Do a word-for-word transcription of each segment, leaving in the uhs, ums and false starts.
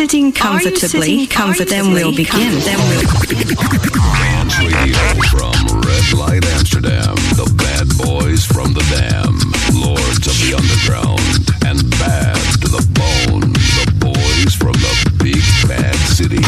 sitting comfortably? Comfort. Then we'll begin. Then we'll. Dance Radio from Red Light Amsterdam. The bad boys from the Dam. Lords of the Underground. And bad to the bone. The boys from the big bad city.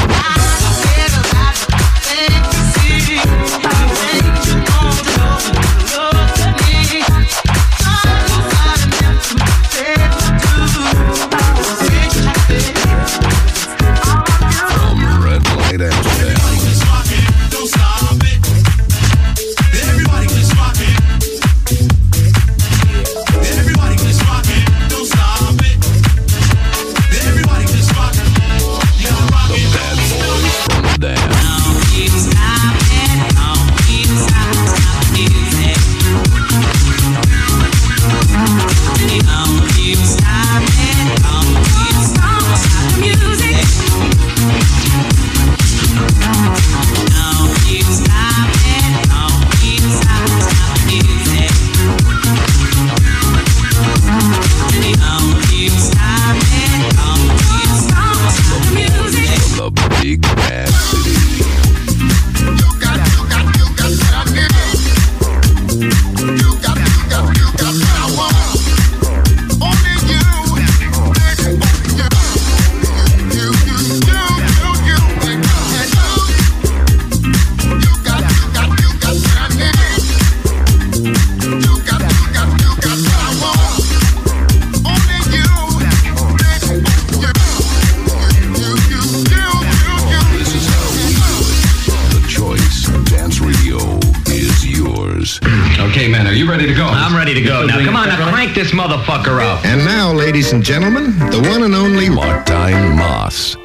This motherfucker up. And now, ladies and gentlemen, the one and only Martijn Moss.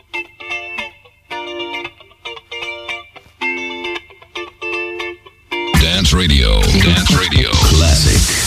Dance Radio. Dance Radio. Classic.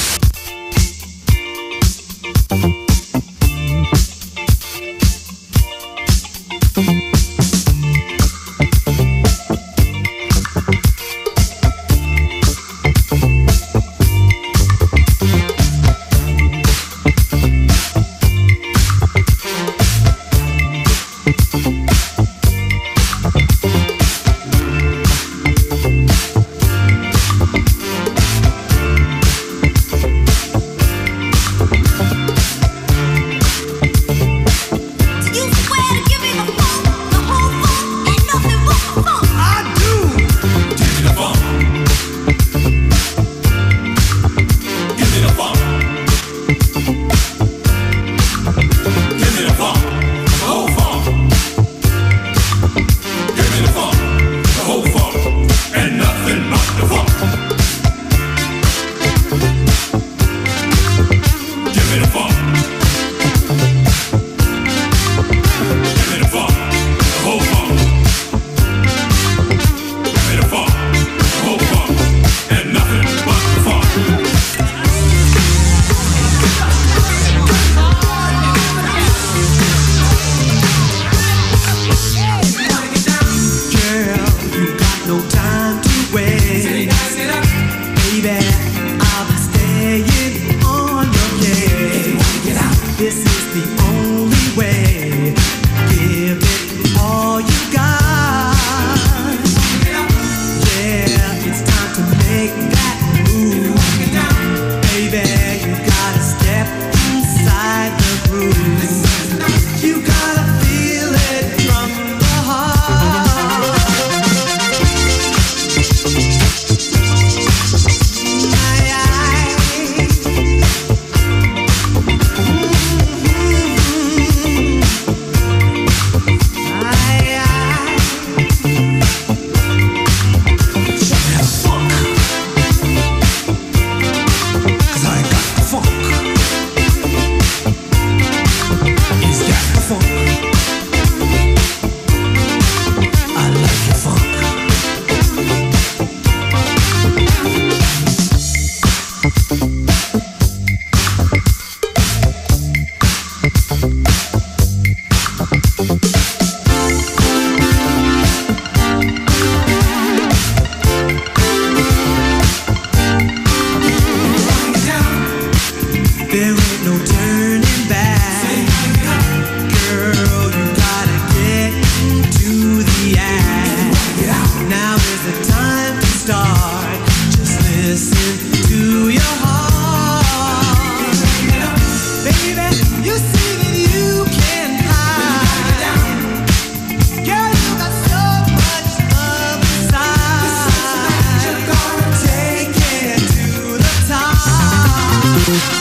start. Just listen to your heart. Baby, you see that you can hide. Girl, you got so much love inside. You're gonna take it to the top.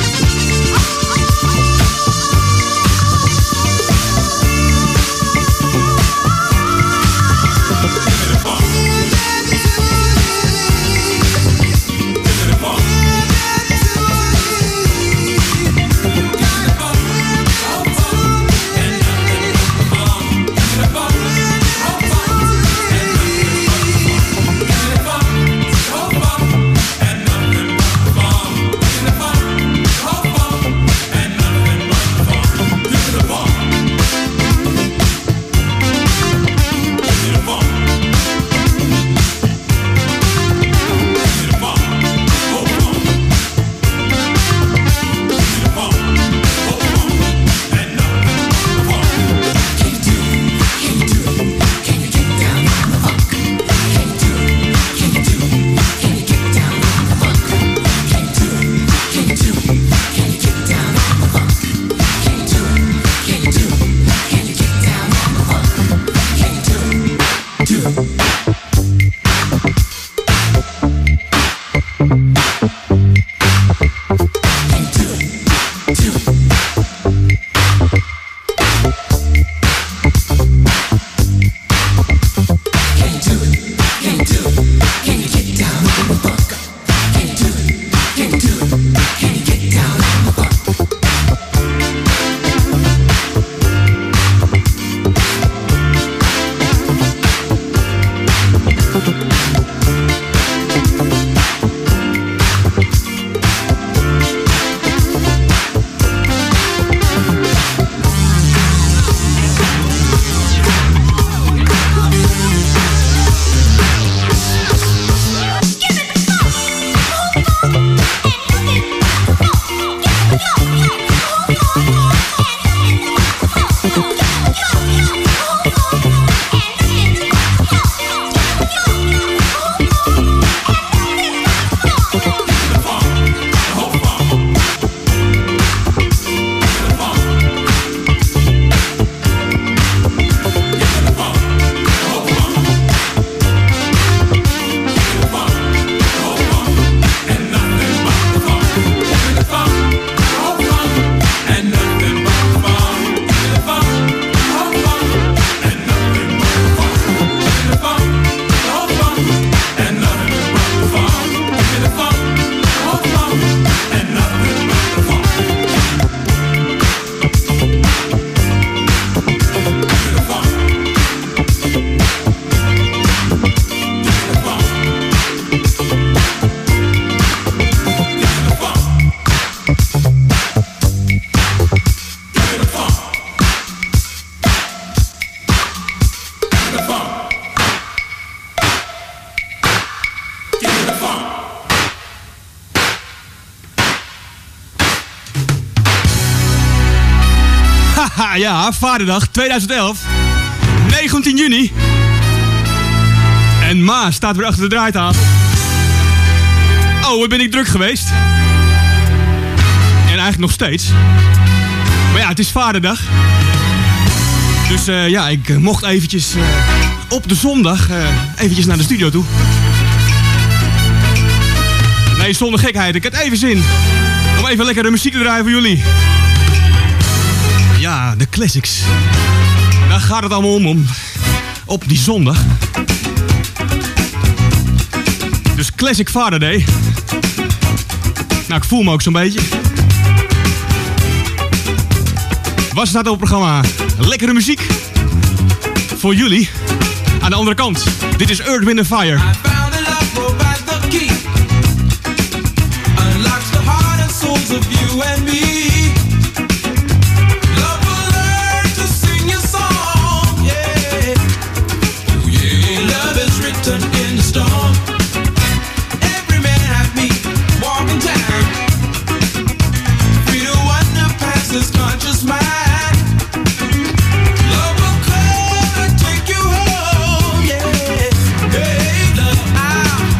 Ja, Vaderdag tweeduizend elf, negentien juni. En Ma staat weer achter de draaitafel. Oh, wat ben ik druk geweest. En eigenlijk nog steeds. Maar ja, het is Vaderdag. Dus uh, ja, ik uh, mocht eventjes uh, op de zondag uh, eventjes naar de studio toe. Nee, zonder gekheid. Ik had even zin om even lekkere muziek te draaien voor jullie. Ja, de classics. Daar gaat het allemaal om, om. Op die zondag. Dus Classic Father Day. Nou, ik voel me ook zo'n beetje. Was staat op het programma? Lekkere muziek. Voor jullie. Aan de andere kant. Dit is Earth, Wind and Fire. Unlocks the heart and souls of you and me. In the storm, every man have me walking down. Free to wander past this conscious mind. Love will come and take you home, yeah. Hey, love, I'll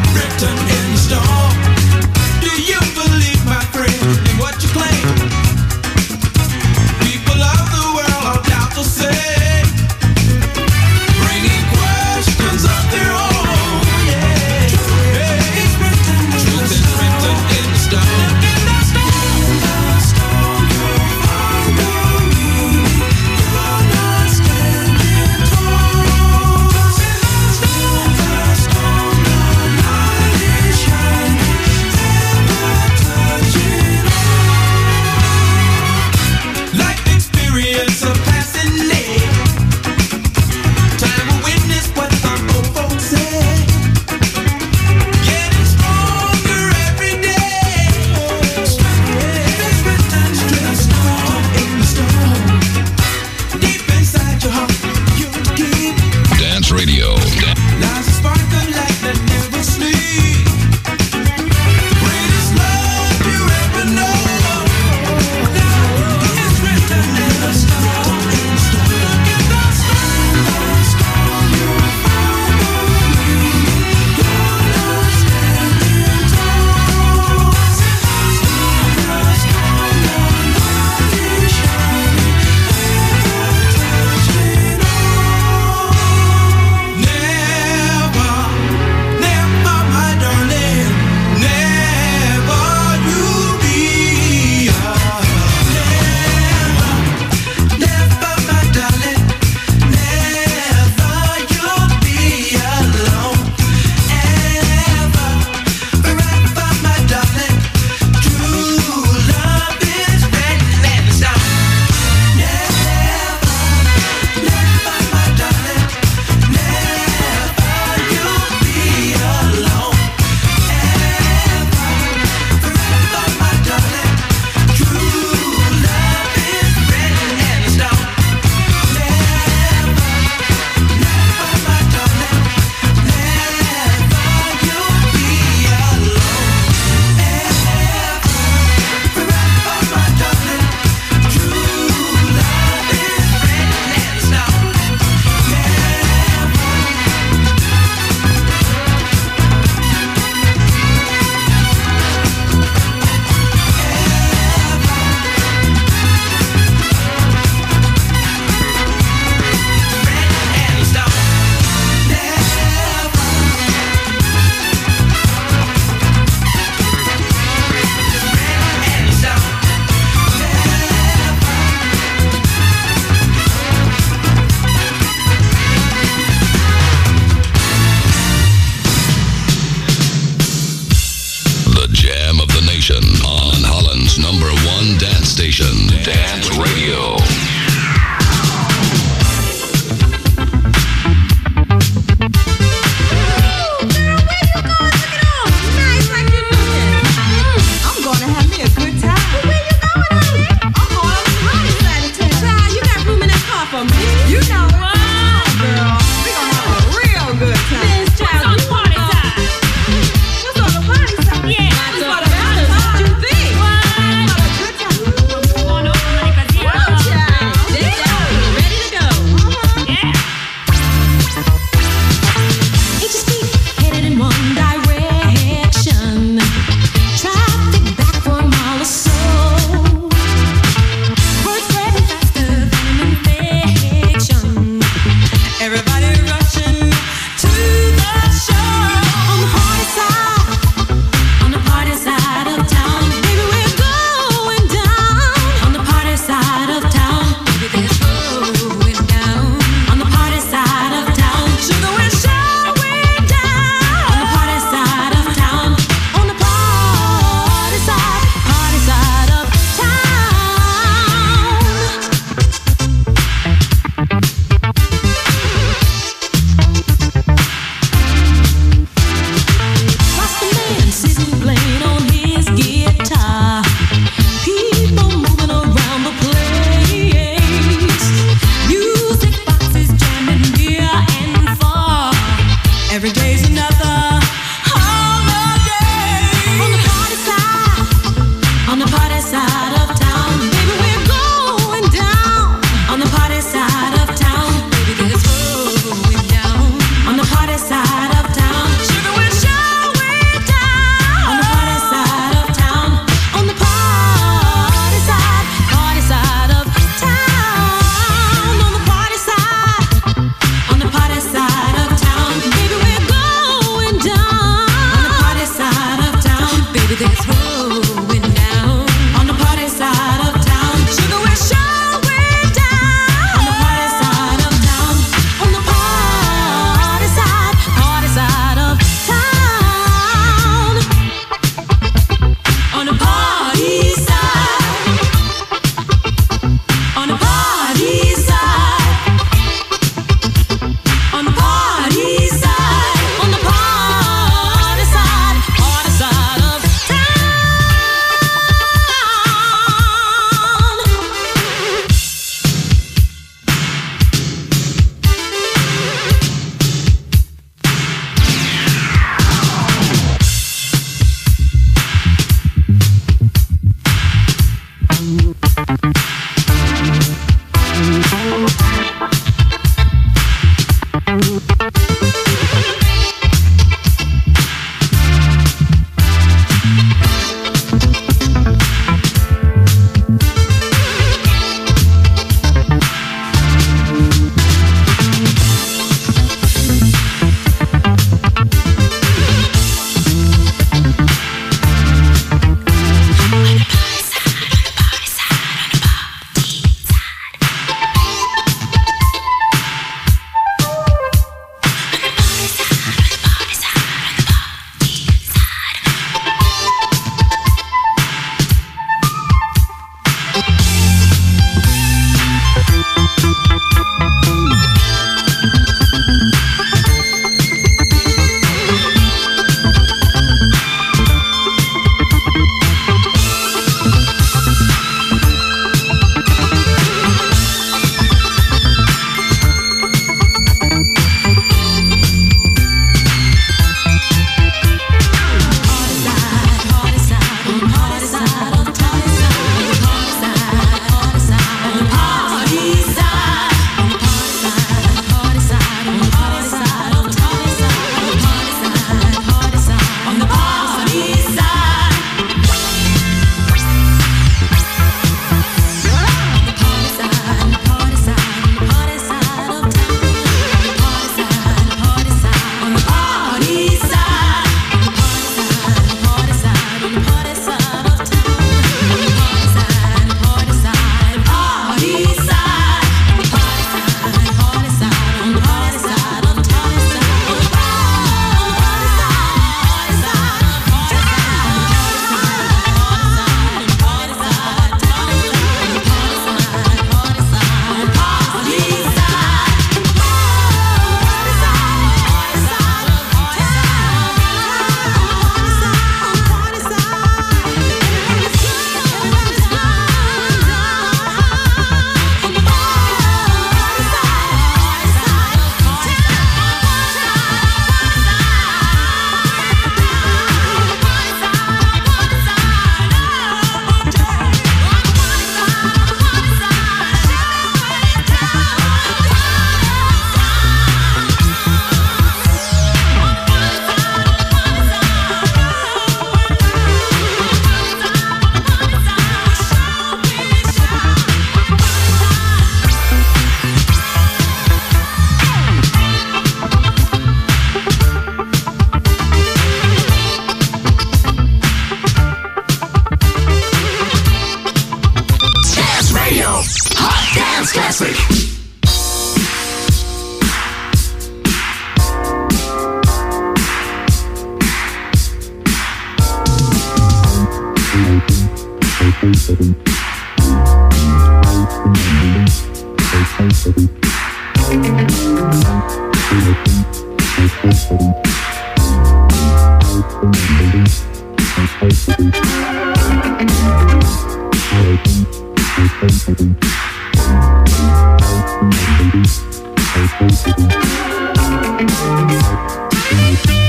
Thank you.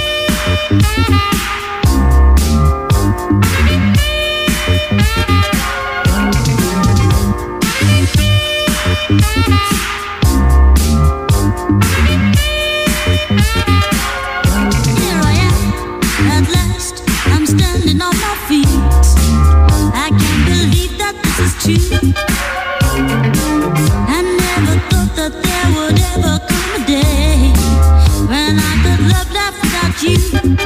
you. I never thought that there would ever come a day when I could love life without you.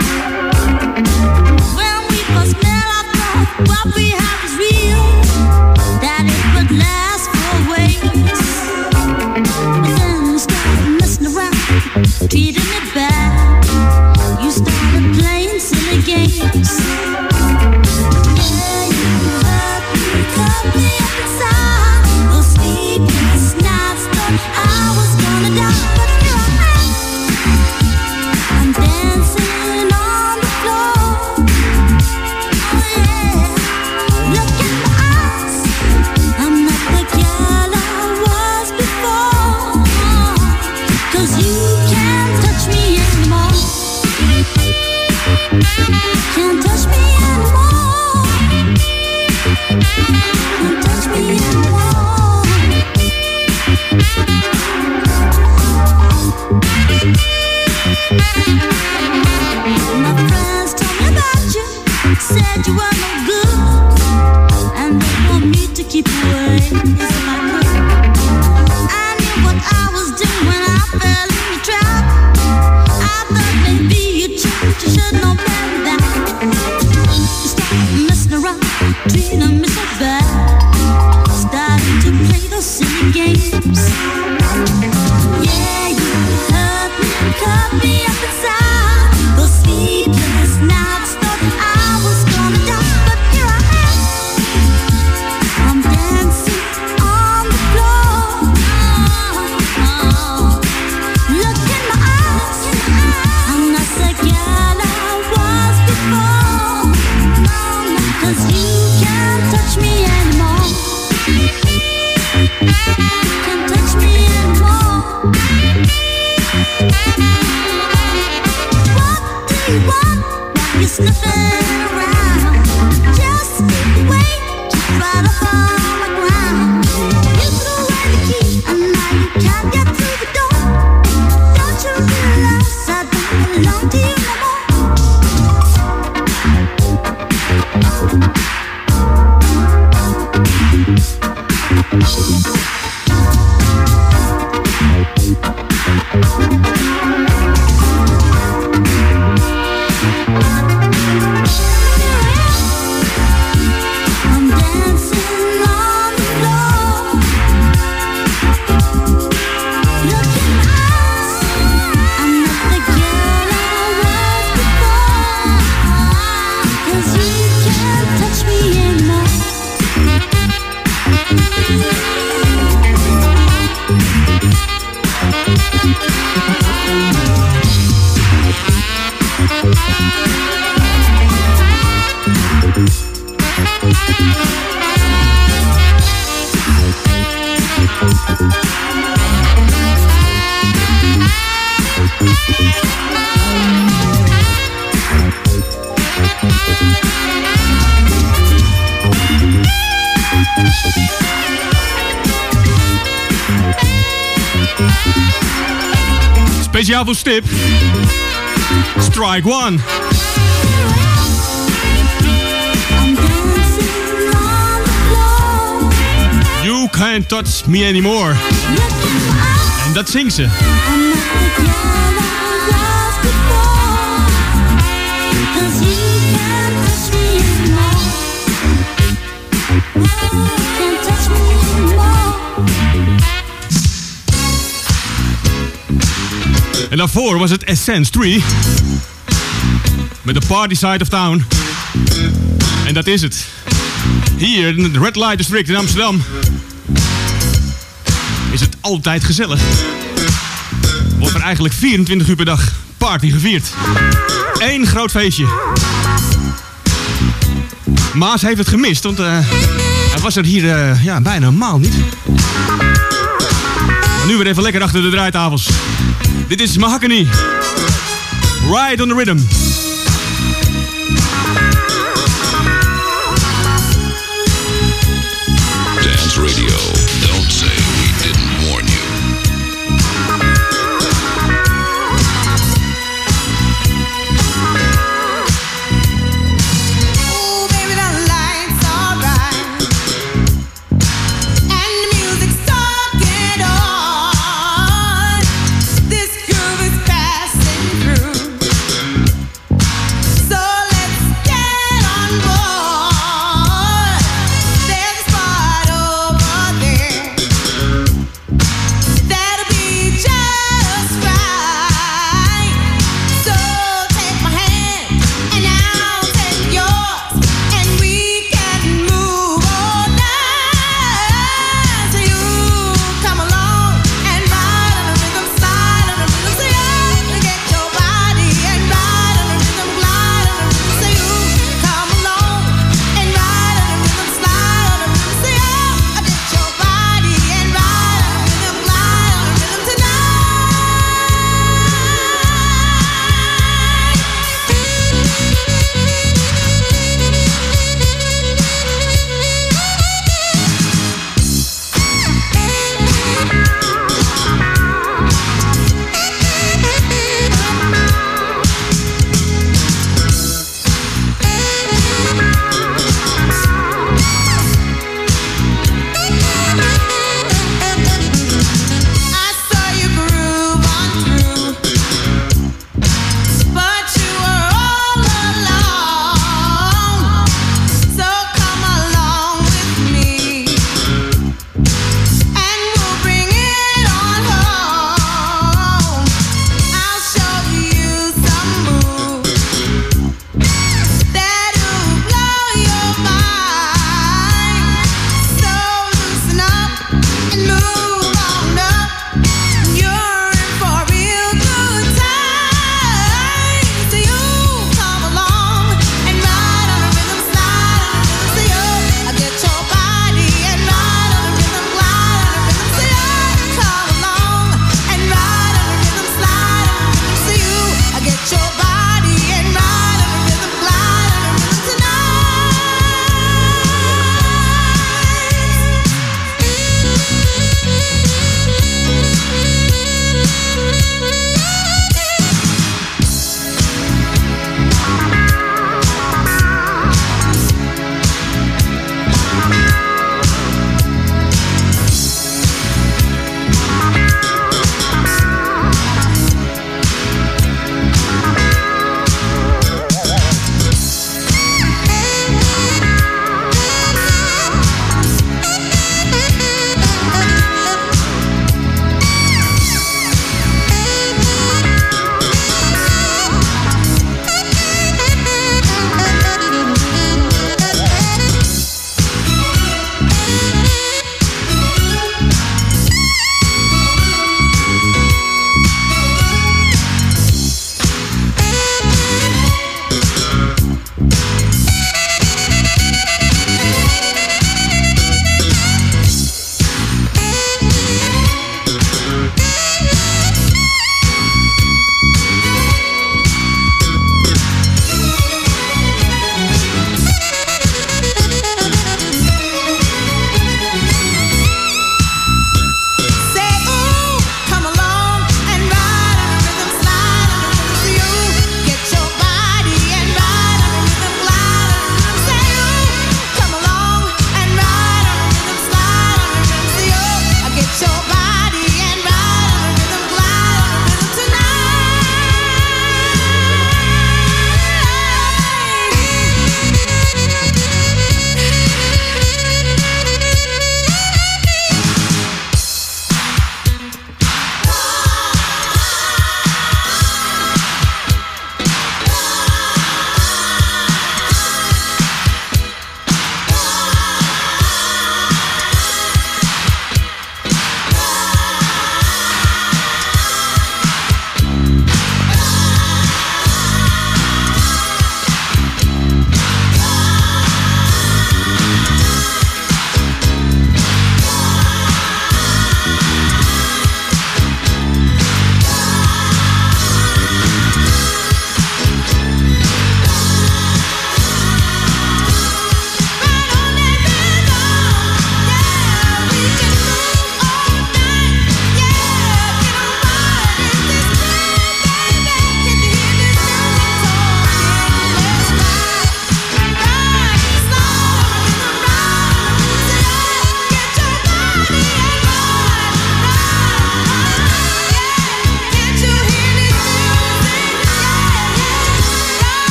When we first met, I thought what we had was real, that it would last always. But then you started messing around, treating me bad. You started playing silly games. Yeah, you hurt me, cut me up inside. Those sleepless nights, thought I was gonna die, but here I am. I'm dancing on the floor. Oh yeah, look in my eyes. I'm not the girl I was before. 'Cause you can't touch me anymore. Can't touch me anymore. Can't touch me anymore. My friends told me about you, said you were no good, and they want me to keep away if I could. I knew what I was doing when I fell in the trap. I thought maybe you changed, you should know better than that. You started messing around, treating me so bad, started to play those silly games. Yeah, you hurt me, cut me up inside. Those sleepless nights, thought I was gonna die, but here I am. I'm dancing on the floor. Oh, look in my eyes. I'm not the girl I was before. 'Cause you can't touch me anymore. Can't touch me anymore. What do you want while you're sniffing around? Just wait, just right up on the ground. You threw away the key and now you can't get through the door. Don't you realize I don't belong to you no more? I'm dancing on the floor. Look in my eyes. I'm not the girl I was before. 'Cause you can't touch me anymore. Speciaal voor Stip. Strike one. I'm dancing on the floor. You can't touch me anymore. Look in my eyes. En dat zingt ze. I'm not the girl I was before. 'Cause you can't touch me anymore. Can't touch me anymore. En daarvoor was het Essence drie. Met de Party Side of Town. En dat is het. Hier in het Red Light District in Amsterdam is het altijd gezellig. Wordt er eigenlijk vierentwintig uur per dag party gevierd. Eén groot feestje. Maas heeft het gemist, want uh, hij was er hier uh, ja, bijna een maal niet. Maar nu weer even lekker achter de draaitafels. Dit is Mahogany. Ride on the Rhythm. Dance Radio. Don't say we didn't warn you. Ooh, baby, the lights are right.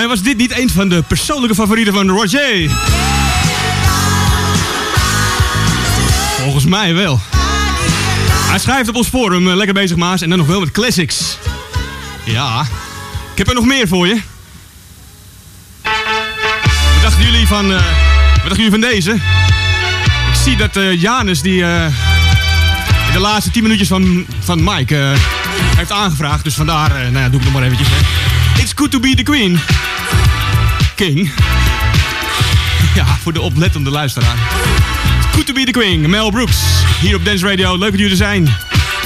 mij was dit niet een van de persoonlijke favorieten van Roger. Volgens mij wel. Hij schrijft op ons forum, uh, lekker bezig Maas, en dan nog wel met classics. Ja, ik heb er nog meer voor je. Wat dachten jullie van, uh, wat dachten jullie van deze? Ik zie dat uh, Janus die uh, in de laatste tien minuutjes van, van Mike uh, heeft aangevraagd. Dus vandaar, uh, nou ja, doe ik nog maar eventjes. Hè. It's good to be the queen. King. Ja, voor de oplettende luisteraar. It's good to be the queen. Mel Brooks. Hier op Dance Radio. Leuk dat jullie er zijn. Now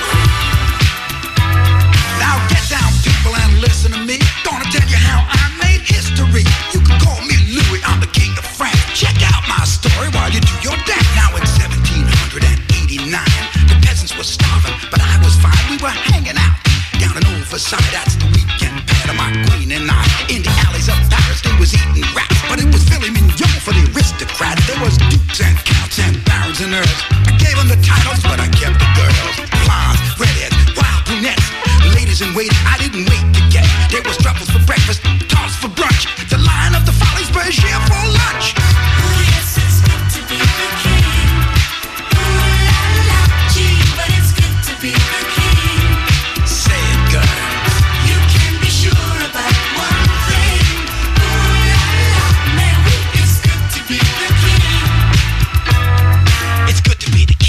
get down people and listen to me. Gonna tell you how I made history. You can call me Louis, I'm the king of France. Check out my story while you do your dance. Now in seventeen eighty-nine, the peasants were starving, but I was fine. We were hanging out down in old Versailles. That's the weekend pad of my queen and I. In the alleys of Paris, they was eating rats, but it was filet mignon for the aristocrats. There was dukes and counts and barons and earls. I gave them the titles, but I kept the girls. Blondes, redheads, wild brunettes, ladies in waiting. I didn't wait to get. There was truffles for breakfast, tarts for brunch. The Lion of the Follies, Berger for lunch. Ooh, yes, it's good to be the king. Ooh, la, la, gee, but it's good to be the king. Say it, girl. You can be sure about one thing. Ooh, la, la, man, it's good to be the king. It's good to be the king.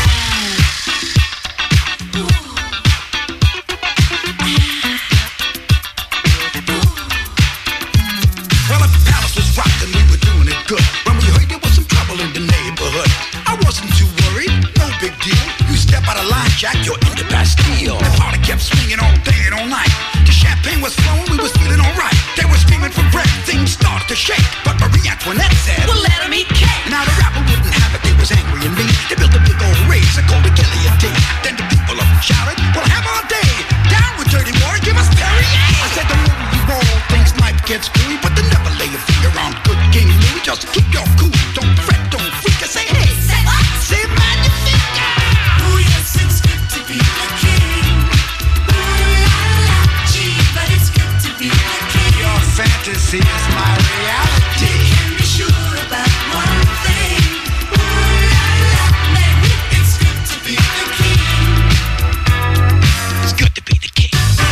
Well, if the palace was rockin', we were doing it good. When we heard there was some trouble in the neighborhood, I wasn't too worried, no big deal. You step out of line, Jack, you're in the Bastille. The party kept swinging all day and all night. The champagne was flowing, we was feeling alright. They were screaming for bread, things started to shake. But Marie Antoinette said, Well, let him eat cake. now the rapper wouldn't have it, they was angry and mean. They built a big old race and called it guillotine. Then the people up shouted, we'll have our day. Down with dirty water, give us Perrier. I said, the more you roll, things might get screwy, but then never lay your finger on good King Louis. Just keep your cool, don't fret, don't freak. I say, hey, Say what? say magnifique. Ooh, yes, it's good to be the king. Ooh, la, la, gee, but it's good to be the king. Your fantasy is my reality. Can be sure about one thing. Ooh, la, la, man, it's good to be the king. It's good to be the king.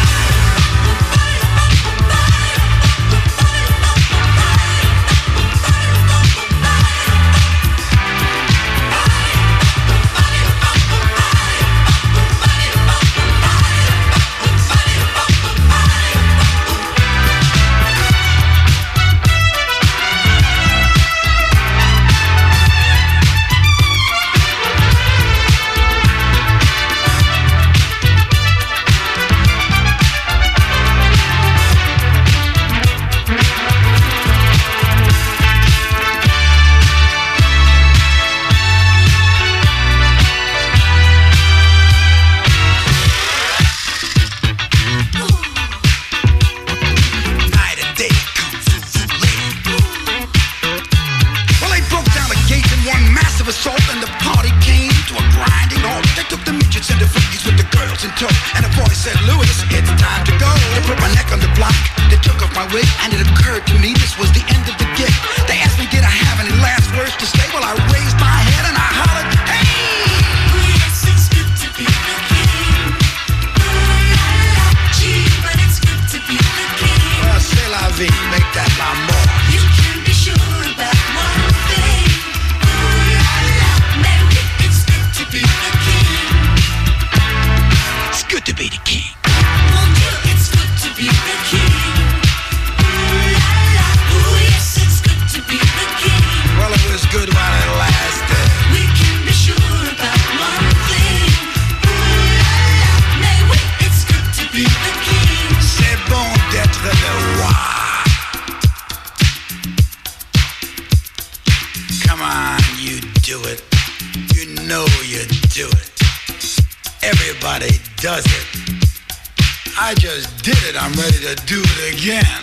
Night and day, kung fu lady. Well, they broke down the gate in one massive assault, and the party came to a grinding halt. They took the midgets and the freakies with the girls in tow, and the boy said, Louis, it's time to go. They put my neck on the block, they took off my wig, and it occurred to me this was the end of the gig. They asked me, did I have any last words to say? Well, I raised my head and I hollered, hey! Ooh, yes, it's good to be the king. Ooh, la, la, gee, but it's good to be the king. Well, c'est la vie, make that la mort. You can be sure about one thing. Ooh, la, la, man, it's good to be the king. It's good to be the king. Mon Dieu, it's good to be the king. Ooh, la, la, ooh, yes, it's good to be the king. Well, it was good while it lasted. We can be sure about one thing. Ooh, la, la, man, it's good to be the king. C'est bon d'être le roi. Come on, you do it. You know you do it. Everybody does it. I just did it. I'm ready to do it again.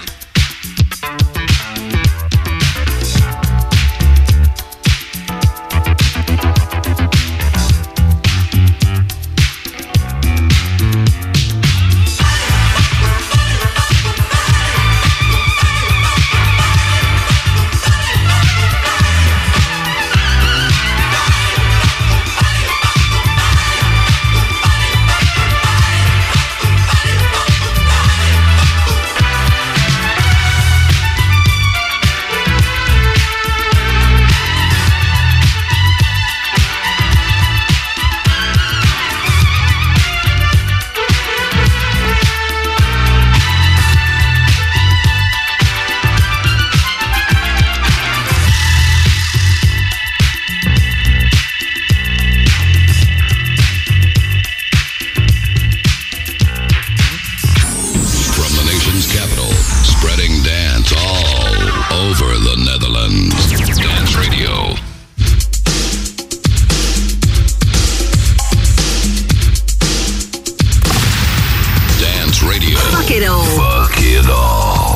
nation's capital, spreading dance all over the Netherlands. Dance Radio. Dance Radio. Fuck it all. Fuck it all.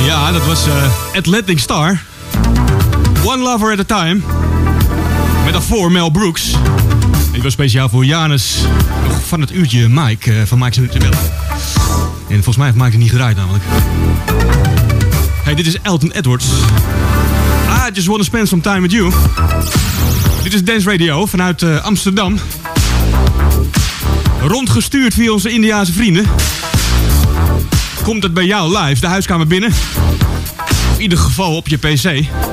Ja, dat was uh, Atlantic Star. One Lover at a Time. Met daarvoor Mel Brooks. Die was speciaal voor Janus. Nog van het uurtje Mike uh, van Mike's Nutterwil. En volgens mij heeft Mike het niet gedraaid namelijk. Hey, dit is Elton Edwards. I just wanna spend some time with you. Dit is Dance Radio vanuit uh, Amsterdam. Rondgestuurd via onze Indiase vrienden. Komt het bij jou live de huiskamer binnen? In ieder geval op je pc.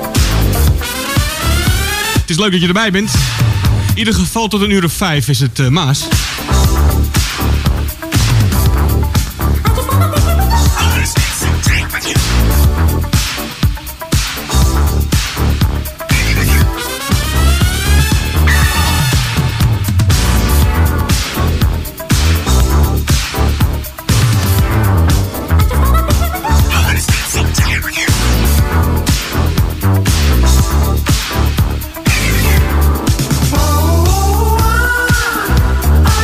Het is leuk dat je erbij bent. In ieder geval tot een uur of vijf is het uh, Maas. Oh,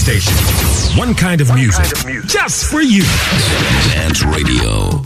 station. One kind of music. Just for you. Dance Radio.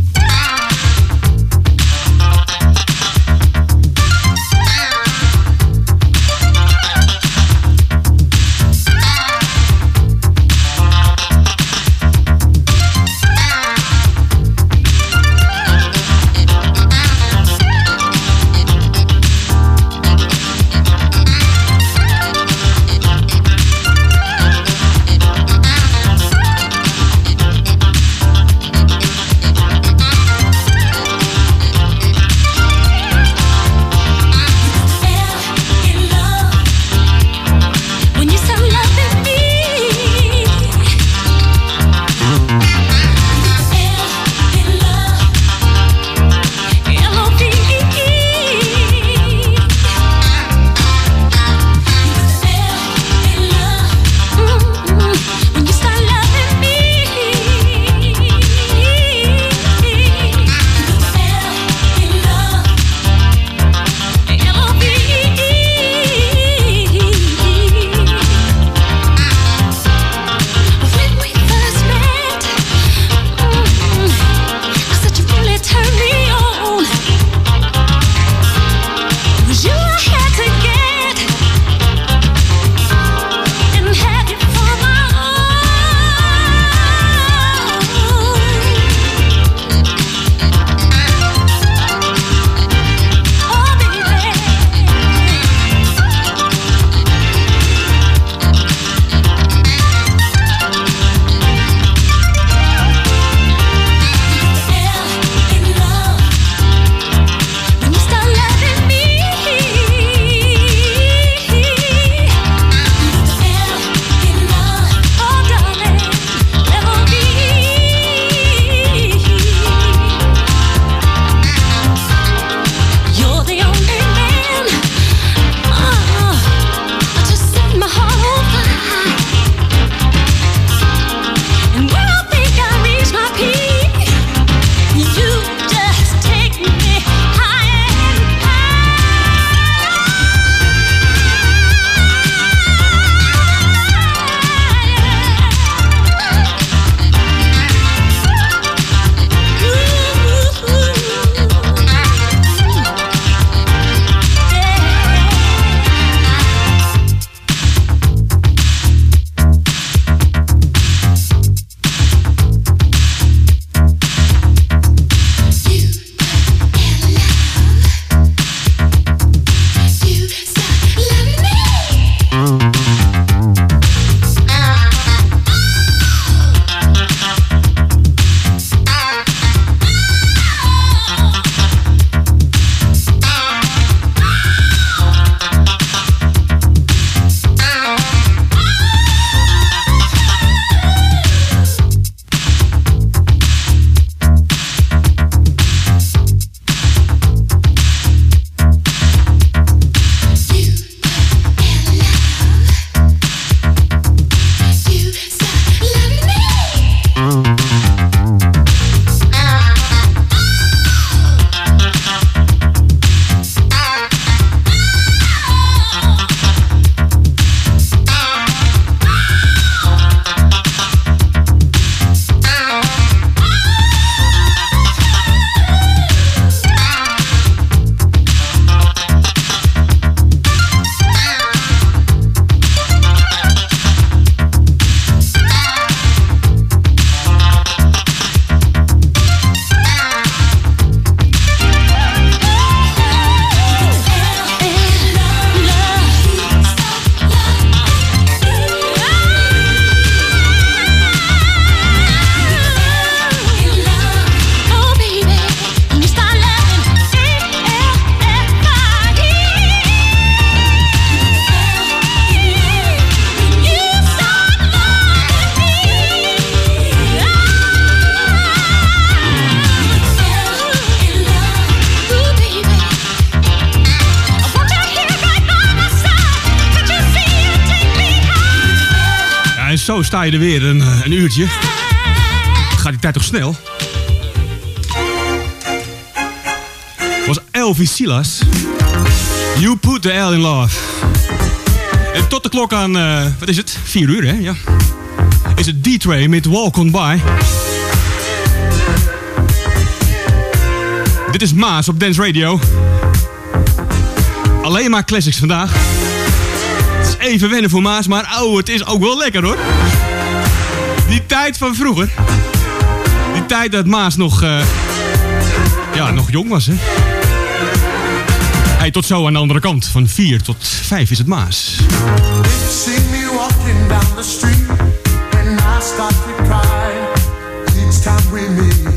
Zo sta je er weer een, een uurtje. Gaat die tijd toch snel? Was Elvis Silas. You put the L in love. En tot de klok aan, uh, wat is het? vier uur, hè? Ja. Is het D-Tray met Walk On By. Dit is Maas op Dance Radio. Alleen maar classics vandaag. Het is even wennen voor Maas, maar oh, het is ook wel lekker hoor. Die tijd van vroeger. Die tijd dat Maas nog, uh, ja, nog jong was, hè. Hey, tot zo aan de andere kant. Van vier tot vijf is het Maas. See me walking down the street and I start to cry each time we meet.